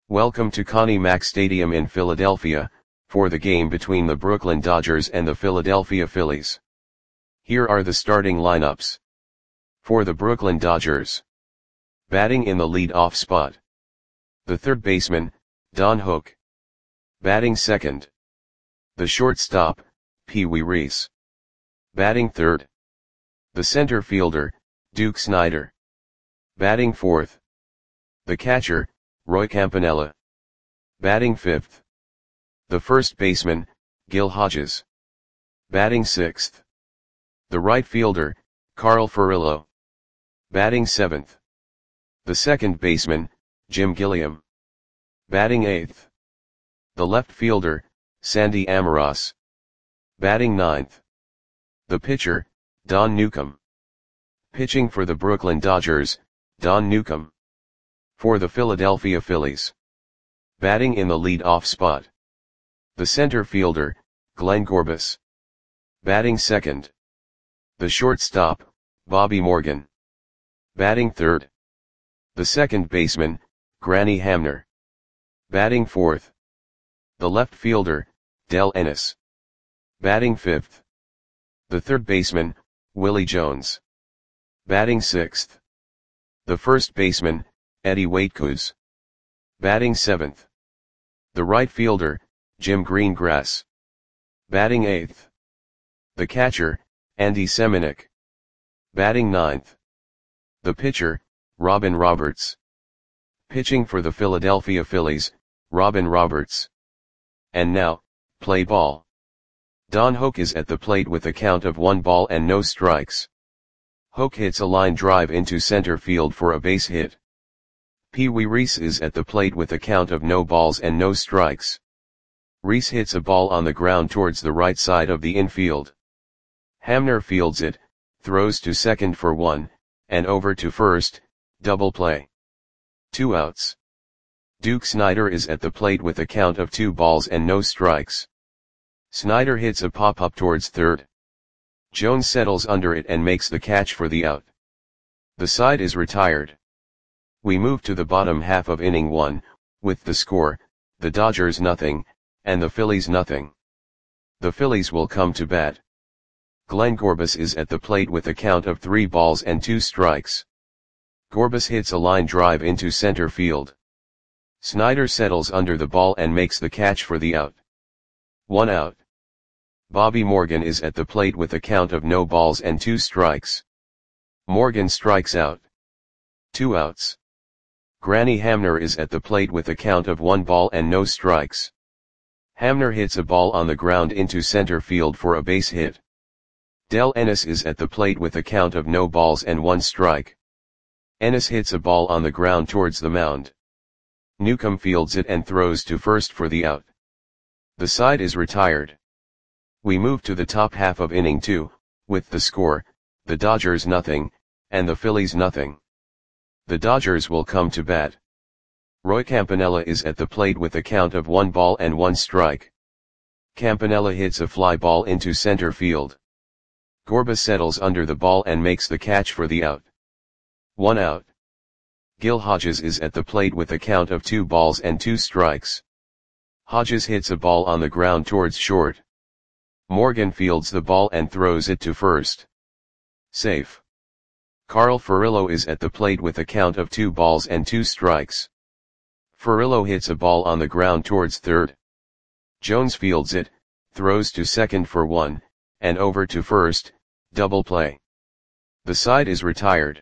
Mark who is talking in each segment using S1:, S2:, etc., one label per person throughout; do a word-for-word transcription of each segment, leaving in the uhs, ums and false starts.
S1: Welcome to Connie Mack Stadium in Philadelphia, for the game between the Brooklyn Dodgers and the Philadelphia Phillies. Here are the starting lineups. For the Brooklyn Dodgers. Batting in the lead-off spot. The third baseman, Don Hook. Batting second. The shortstop, Pee Wee Reese. Batting third. The center fielder, Duke Snider. Batting fourth. The catcher, Roy Campanella. Batting fifth. The first baseman, Gil Hodges. Batting sixth. The right fielder, Carl Furillo. Batting seventh. The second baseman, Jim Gilliam. Batting eighth. The left fielder, Sandy Amoros. Batting ninth. The pitcher, Don Newcombe. Pitching for the Brooklyn Dodgers, Don Newcombe. For the Philadelphia Phillies. Batting in the lead-off spot. The center fielder, Glenn Corbis. Batting second. The shortstop, Bobby Morgan. Batting third. The second baseman, Granny Hamner. Batting fourth. The left fielder, Del Ennis. Batting fifth. The third baseman, Willie Jones. Batting sixth. The first baseman, Eddie Waitkus. Batting seventh. The right fielder, Jim Greengrass. Batting eighth. The catcher, Andy Semenuk. Batting ninth. The pitcher, Robin Roberts. Pitching for the Philadelphia Phillies, Robin Roberts. And now, play ball. Don Hook is at the plate with a count of one ball and no strikes. Hook hits a line drive into center field for a base hit. Pee Wee Reese is at the plate with a count of no balls and no strikes. Reese hits a ball on the ground towards the right side of the infield. Hamner fields it, throws to second for one, and over to first, double play. Two outs. Duke Snider is at the plate with a count of two balls and no strikes. Snider hits a pop-up towards third. Jones settles under it and makes the catch for the out. The side is retired. We move to the bottom half of inning one, with the score, the Dodgers nothing, and the Phillies nothing. The Phillies will come to bat. Glenn Corbis is at the plate with a count of three balls and two strikes. Corbis hits a line drive into center field. Snider settles under the ball and makes the catch for the out. One out. Bobby Morgan is at the plate with a count of no balls and two strikes. Morgan strikes out. Two outs. Granny Hamner is at the plate with a count of one ball and no strikes. Hamner hits a ball on the ground into center field for a base hit. Del Ennis is at the plate with a count of no balls and one strike. Ennis hits a ball on the ground towards the mound. Newcombe fields it and throws to first for the out. The side is retired. We move to the top half of inning two, with the score, the Dodgers nothing, and the Phillies nothing. The Dodgers will come to bat. Roy Campanella is at the plate with a count of one ball and one strike. Campanella hits a fly ball into center field. Corbis settles under the ball and makes the catch for the out. One out. Gil Hodges is at the plate with a count of two balls and two strikes. Hodges hits a ball on the ground towards short. Morgan fields the ball and throws it to first. Safe. Carl Furillo is at the plate with a count of two balls and two strikes. Furillo hits a ball on the ground towards third. Jones fields it, throws to second for one, and over to first, double play. The side is retired.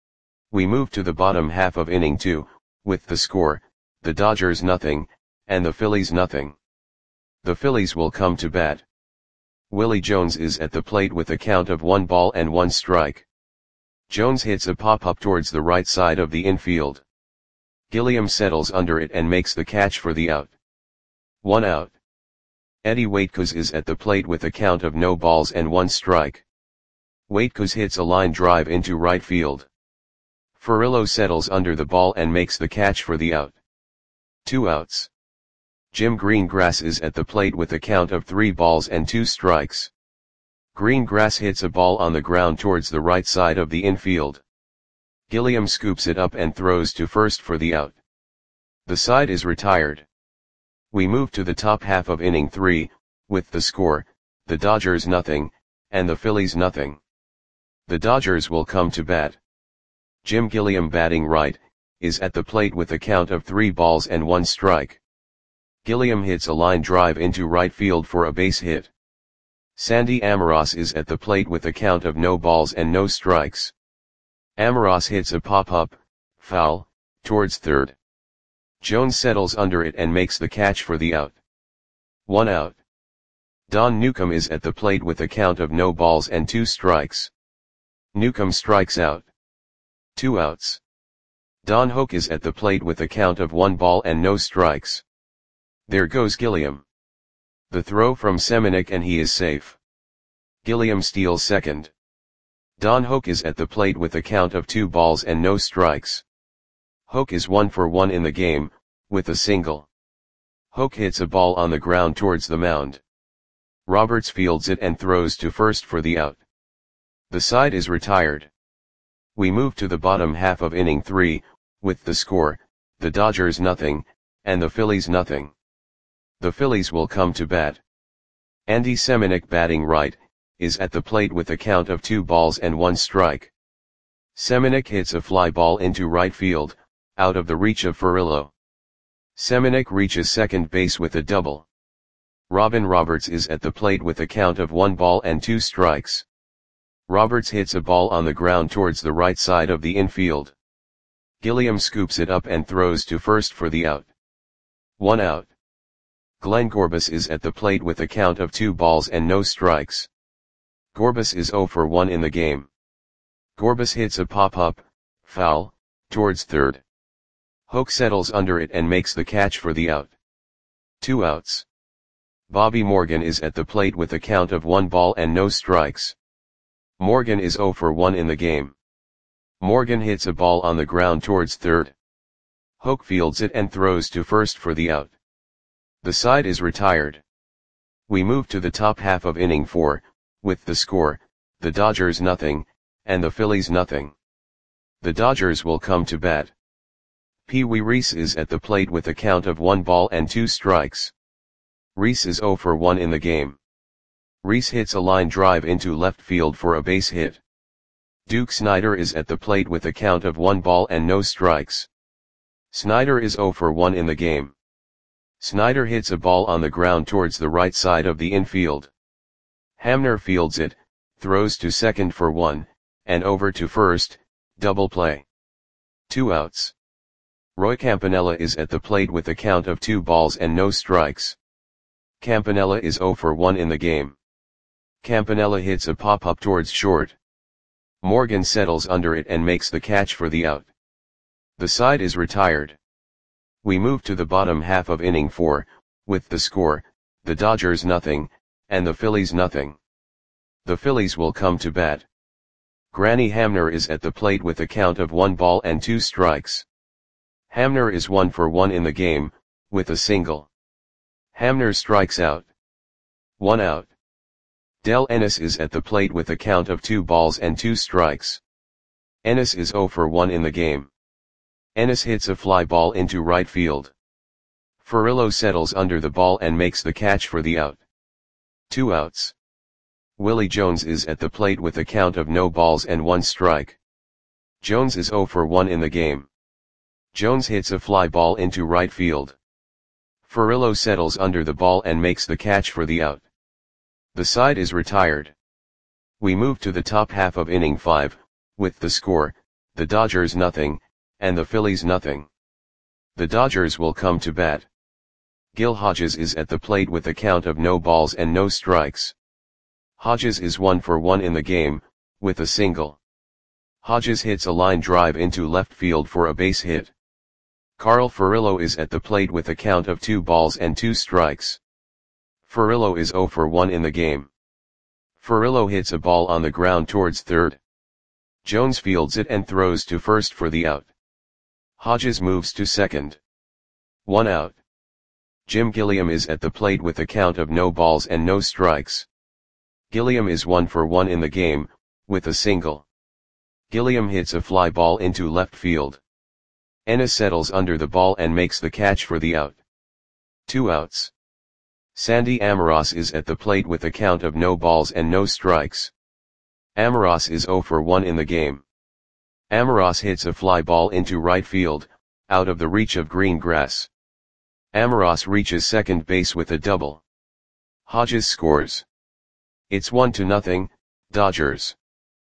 S1: We move to the bottom half of inning two, with the score, the Dodgers nothing, and the Phillies nothing. The Phillies will come to bat. Willie Jones is at the plate with a count of one ball and one strike. Jones hits a pop-up towards the right side of the infield. Gilliam settles under it and makes the catch for the out. One out. Eddie Waitkus is at the plate with a count of no balls and one strike. Waitkus hits a line drive into right field. Furillo settles under the ball and makes the catch for the out. Two outs. Jim Greengrass is at the plate with a count of three balls and two strikes. Greengrass hits a ball on the ground towards the right side of the infield. Gilliam scoops it up and throws to first for the out. The side is retired. We move to the top half of inning three, with the score, the Dodgers nothing, and the Phillies nothing. The Dodgers will come to bat. Jim Gilliam, batting right, is at the plate with a count of three balls and one strike. Gilliam hits a line drive into right field for a base hit. Sandy Amoros is at the plate with a count of no balls and no strikes. Amoros hits a pop-up, foul, towards third. Jones settles under it and makes the catch for the out. One out. Don Newcomb is at the plate with a count of no balls and two strikes. Newcomb strikes out. Two outs. Don Hoak is at the plate with a count of one ball and no strikes. There goes Gilliam. The throw from Semenuk and he is safe. Gilliam steals second. Don Hoak is at the plate with a count of two balls and no strikes. Hoak is one for one in the game, with a single. Hoak hits a ball on the ground towards the mound. Roberts fields it and throws to first for the out. The side is retired. We move to the bottom half of inning three, with the score, the Dodgers nothing, and the Phillies nothing. The Phillies will come to bat. Andy Semenuk, batting right, is at the plate with a count of two balls and one strike. Semenuk hits a fly ball into right field, out of the reach of Furillo. Semenuk reaches second base with a double. Robin Roberts is at the plate with a count of one ball and two strikes. Roberts hits a ball on the ground towards the right side of the infield. Gilliam scoops it up and throws to first for the out. One out. Glenn Gorbis is at the plate with a count of two balls and no strikes. Gorbis is zero for one in the game. Gorbis hits a pop-up, foul, towards third. Hoak settles under it and makes the catch for the out. Two outs. Bobby Morgan is at the plate with a count of one ball and no strikes. Morgan is zero for one in the game. Morgan hits a ball on the ground towards third. Hoak fields it and throws to first for the out. The side is retired. We move to the top half of inning four, with the score, the Dodgers nothing, and the Phillies nothing. The Dodgers will come to bat. Pee Wee Reese is at the plate with a count of one ball and two strikes. Reese is zero for one in the game. Reese hits a line drive into left field for a base hit. Duke Snider is at the plate with a count of one ball and no strikes. Snider is zero for one in the game. Snider hits a ball on the ground towards the right side of the infield. Hamner fields it, throws to second for one, and over to first, double play. Two outs. Roy Campanella is at the plate with a count of two balls and no strikes. Campanella is zero for one in the game. Campanella hits a pop-up towards short. Morgan settles under it and makes the catch for the out. The side is retired. We move to the bottom half of inning four, with the score, the Dodgers nothing, and the Phillies nothing. The Phillies will come to bat. Granny Hamner is at the plate with a count of one ball and two strikes. Hamner is one for one in the game, with a single. Hamner strikes out. One out. Del Ennis is at the plate with a count of two balls and two strikes. Ennis is zero for one in the game. Ennis hits a fly ball into right field. Furillo settles under the ball and makes the catch for the out. Two outs. Willie Jones is at the plate with a count of no balls and one strike. Jones is zero for one in the game. Jones hits a fly ball into right field. Furillo settles under the ball and makes the catch for the out. The side is retired. We move to the top half of inning five, with the score, the Dodgers nothing, and the Phillies nothing. The Dodgers will come to bat. Gil Hodges is at the plate with a count of no balls and no strikes. Hodges is one for one in the game, with a single. Hodges hits a line drive into left field for a base hit. Carl Furillo is at the plate with a count of two balls and two strikes. Furillo is zero for one in the game. Furillo hits a ball on the ground towards third. Jones fields it and throws to first for the out. Hodges moves to second. One out. Jim Gilliam is at the plate with a count of no balls and no strikes. Gilliam is one for one in the game, with a single. Gilliam hits a fly ball into left field. Ennis settles under the ball and makes the catch for the out. Two outs. Sandy Amoros is at the plate with a count of no balls and no strikes. Amoros is zero for one in the game. Amoros hits a fly ball into right field, out of the reach of green grass. Amoros reaches second base with a double. Hodges scores. It's one to nothing, Dodgers.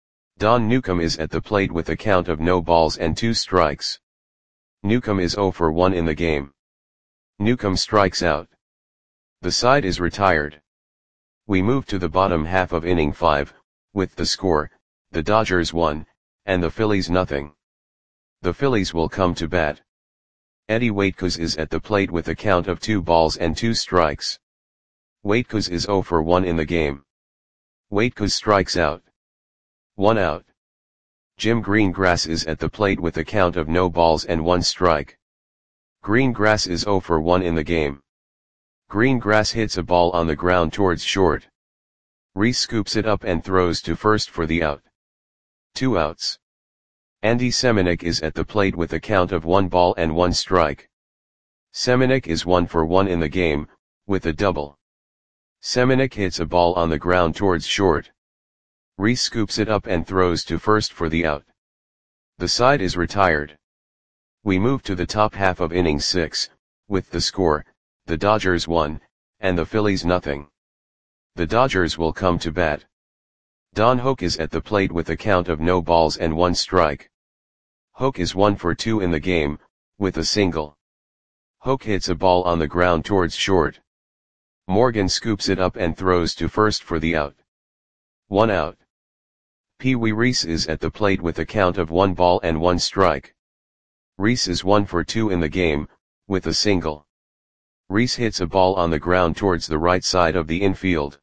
S1: Don Newcomb is at the plate with a count of no balls and two strikes. Newcomb is zero for one in the game. Newcomb strikes out. The side is retired. We move to the bottom half of inning five, with the score, the Dodgers one, and the Phillies nothing. The Phillies will come to bat. Eddie Waitkos is at the plate with a count of two balls and two strikes. Waitkos is zero for one in the game. Waitkos strikes out. One out. Jim Greengrass is at the plate with a count of no balls and one strike. Greengrass is zero for one in the game. Greengrass hits a ball on the ground towards short. Reese scoops it up and throws to first for the out. Two outs. Andy Semenuk is at the plate with a count of one ball and one strike. Semenuk is one for one in the game, with a double. Semenuk hits a ball on the ground towards short. Reese scoops it up and throws to first for the out. The side is retired. We move to the top half of inning six, with the score, the Dodgers one, and the Phillies nothing. The Dodgers will come to bat. Don Hoak is at the plate with a count of no balls and one strike. Hoak is one for two in the game, with a single. Hoak hits a ball on the ground towards short. Morgan scoops it up and throws to first for the out. One out. Pee Wee Reese is at the plate with a count of one ball and one strike. Reese is one for two in the game, with a single. Reese hits a ball on the ground towards the right side of the infield.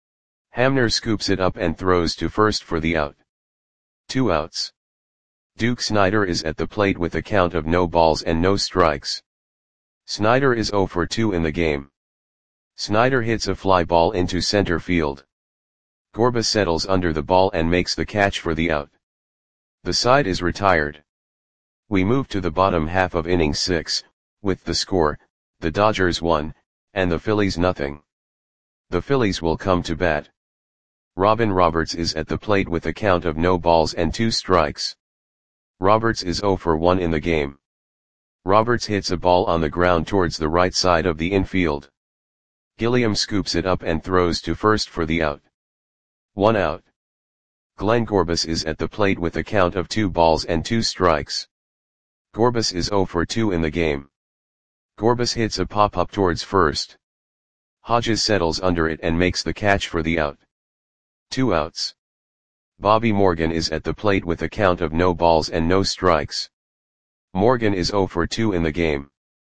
S1: Hamner scoops it up and throws to first for the out. Two outs. Duke Snider is at the plate with a count of no balls and no strikes. Snider is zero for two in the game. Snider hits a fly ball into center field. Gorba settles under the ball and makes the catch for the out. The side is retired. We move to the bottom half of inning six, with the score, the Dodgers one, and the Phillies nothing. The Phillies will come to bat. Robin Roberts is at the plate with a count of no balls and two strikes. Roberts is zero for one in the game. Roberts hits a ball on the ground towards the right side of the infield. Gilliam scoops it up and throws to first for the out. One out. Glenn Gorbis is at the plate with a count of two balls and two strikes. Gorbis is zero for two in the game. Gorbis hits a pop-up towards first. Hodges settles under it and makes the catch for the out. Two outs. Bobby Morgan is at the plate with a count of no balls and no strikes. Morgan is zero for two in the game.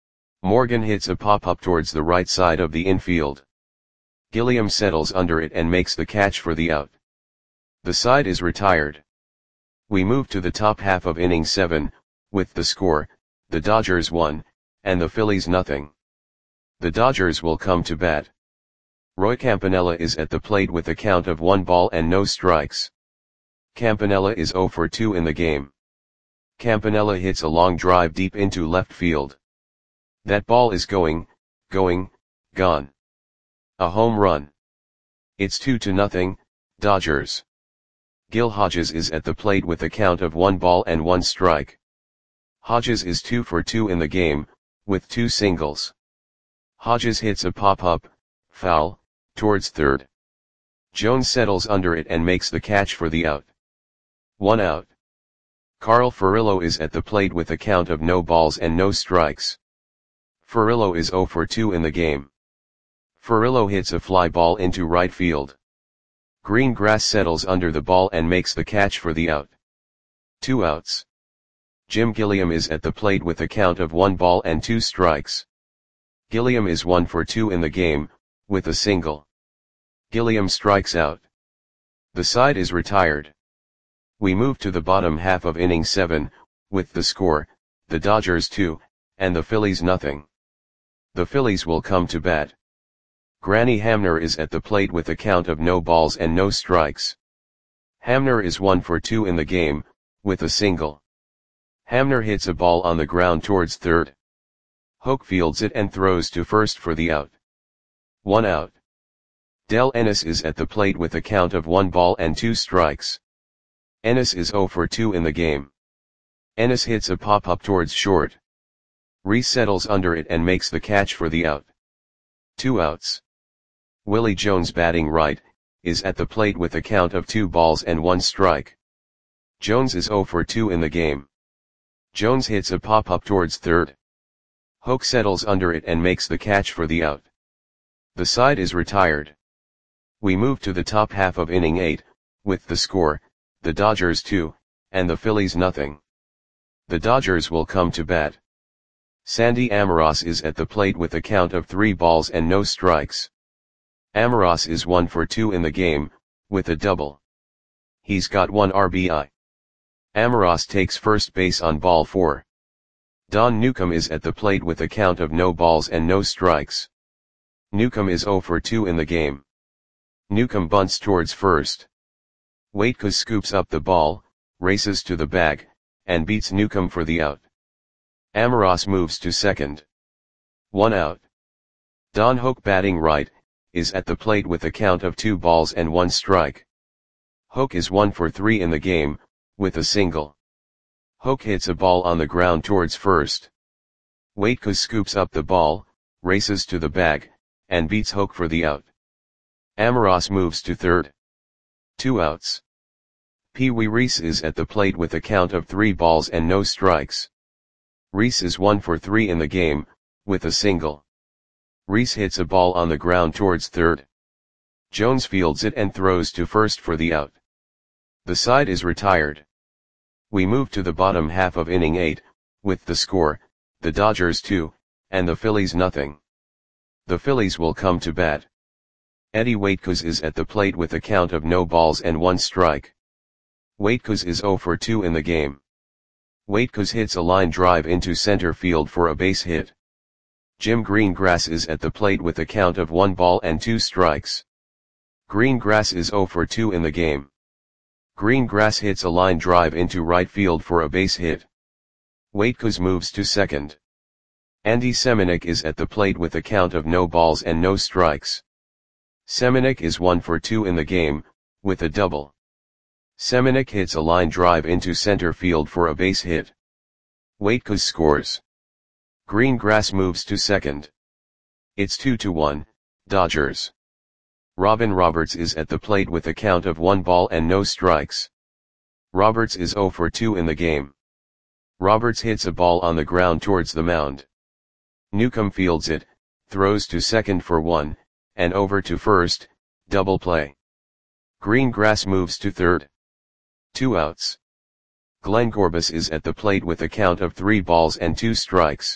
S1: Morgan hits a pop-up towards the right side of the infield. Gilliam settles under it and makes the catch for the out. The side is retired. We move to the top half of inning seven, with the score, the Dodgers one, and the Phillies nothing. The Dodgers will come to bat. Roy Campanella is at the plate with a count of one ball and no strikes. Campanella is zero for two in the game. Campanella hits a long drive deep into left field. That ball is going, going, gone. A home run. It's two to nothing, Dodgers. Gil Hodges is at the plate with a count of one ball and one strike. Hodges is two for two in the game, with two singles. Hodges hits a pop-up, foul, towards third. Jones settles under it and makes the catch for the out. One out. Carl Furillo is at the plate with a count of no balls and no strikes. Furillo is zero for two in the game. Furillo hits a fly ball into right field. Greengrass settles under the ball and makes the catch for the out. Two outs. Jim Gilliam is at the plate with a count of one ball and two strikes. Gilliam is one for two in the game, with a single. Gilliam strikes out. The side is retired. We move to the bottom half of inning seven, with the score, the Dodgers two, and the Phillies nothing. The Phillies will come to bat. Granny Hamner is at the plate with a count of no balls and no strikes. Hamner is one for two in the game, with a single. Hamner hits a ball on the ground towards third. Hoke fields it and throws to first for the out. One out. Del Ennis is at the plate with a count of one ball and two strikes. Ennis is zero for two in the game. Ennis hits a pop-up towards short. Reese settles under it and makes the catch for the out. Two outs. Willie Jones, batting right, is at the plate with a count of two balls and one strike. Jones is zero for two in the game. Jones hits a pop-up towards third. Hoke settles under it and makes the catch for the out. The side is retired. We move to the top half of inning eight, with the score, the Dodgers two, and the Phillies nothing. The Dodgers will come to bat. Sandy Amoros is at the plate with a count of three balls and no strikes. Amoros is one for two in the game, with a double. He's got one R B I. Amoros takes first base on ball four. Don Newcomb is at the plate with a count of no balls and no strikes. Newcomb is zero for two in the game. Newcomb bunts towards first. Waitkus scoops up the ball, races to the bag, and beats Newcomb for the out. Amoros moves to second. One out. Don Hoke, batting right, is at the plate with a count of two balls and one strike. Hoke is one for three in the game, with a single. Hoke hits a ball on the ground towards first. Waitkus scoops up the ball, races to the bag, and beats Hoke for the out. Amoros moves to third. Two outs. Pee Wee Reese is at the plate with a count of three balls and no strikes. Reese is one for three in the game, with a single. Reese hits a ball on the ground towards third. Jones fields it and throws to first for the out. The side is retired. We move to the bottom half of inning eight, with the score, the Dodgers two, and the Phillies nothing. The Phillies will come to bat. Eddie Waitkus is at the plate with a count of no balls and one strike. Waitkus is zero for two in the game. Waitkus hits a line drive into center field for a base hit. Jim Greengrass is at the plate with a count of one ball and two strikes. Greengrass is zero for two in the game. Greengrass hits a line drive into right field for a base hit. Waitkus moves to second. Andy Semenuk is at the plate with a count of no balls and no strikes. Semenuk is one for two in the game, with a double. Semenuk hits a line drive into center field for a base hit. Waitkus scores. Greengrass moves to second. It's two to one, Dodgers. Robin Roberts is at the plate with a count of one ball and no strikes. Roberts is zero for two in the game. Roberts hits a ball on the ground towards the mound. Newcomb fields it, throws to second for one, and over to first, double play. Greengrass moves to third. Two outs. Glenn Gorbis is at the plate with a count of three balls and two strikes.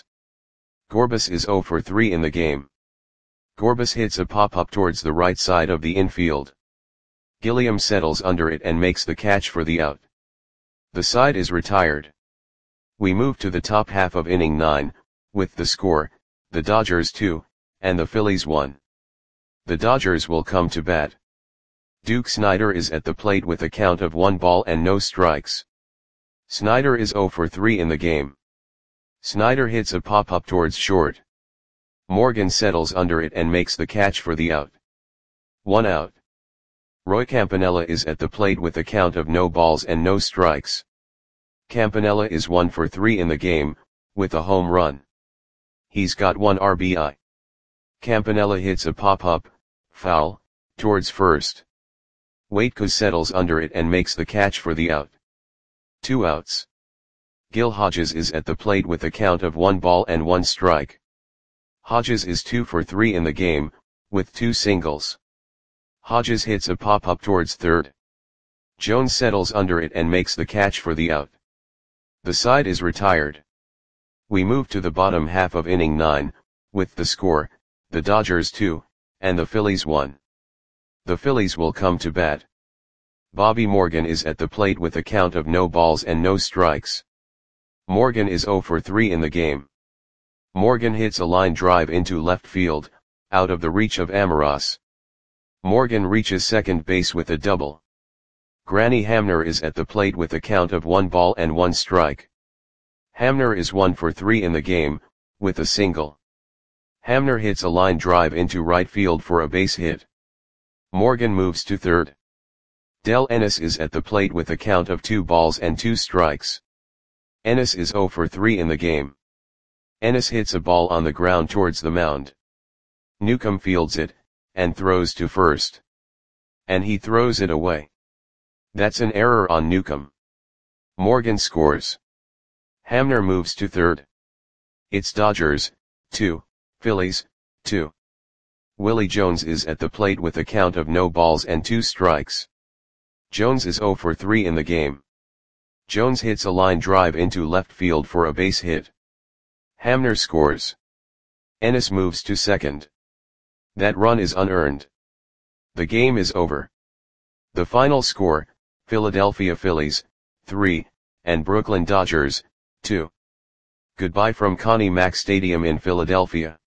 S1: Gorbis is zero for three in the game. Gorbis hits a pop-up towards the right side of the infield. Gilliam settles under it and makes the catch for the out. The side is retired. We move to the top half of inning nine, with the score, the Dodgers two, and the Phillies one. The Dodgers will come to bat. Duke Snider is at the plate with a count of one ball and no strikes. Snider is zero for three in the game. Snider hits a pop-up towards short. Morgan settles under it and makes the catch for the out. One out. Roy Campanella is at the plate with a count of no balls and no strikes. Campanella is one for three in the game, with a home run. He's got one R B I. Campanella hits a pop-up, foul, towards first. Waitkus settles under it and makes the catch for the out. Two outs. Gil Hodges is at the plate with a count of one ball and one strike. Hodges is two for three in the game, with two singles. Hodges hits a pop-up towards third. Jones settles under it and makes the catch for the out. The side is retired. We move to the bottom half of inning nine, with the score, the Dodgers two, and the Phillies one. The Phillies will come to bat. Bobby Morgan is at the plate with a count of no balls and no strikes. Morgan is zero for three in the game. Morgan hits a line drive into left field, out of the reach of Amoros. Morgan reaches second base with a double. Granny Hamner is at the plate with a count of one ball and one strike. Hamner is one for three in the game, with a single. Hamner hits a line drive into right field for a base hit. Morgan moves to third. Del Ennis is at the plate with a count of two balls and two strikes. Ennis is zero for three in the game. Ennis hits a ball on the ground towards the mound. Newcomb fields it, and throws to first. And he throws it away. That's an error on Newcomb. Morgan scores. Hamner moves to third. It's Dodgers, two, Phillies, two. Willie Jones is at the plate with a count of no balls and two strikes. Jones is zero for three in the game. Jones hits a line drive into left field for a base hit. Hamner scores. Ennis moves to second. That run is unearned. The game is over. The final score, Philadelphia Phillies, three, and Brooklyn Dodgers, two. Goodbye from Connie Mack Stadium in Philadelphia.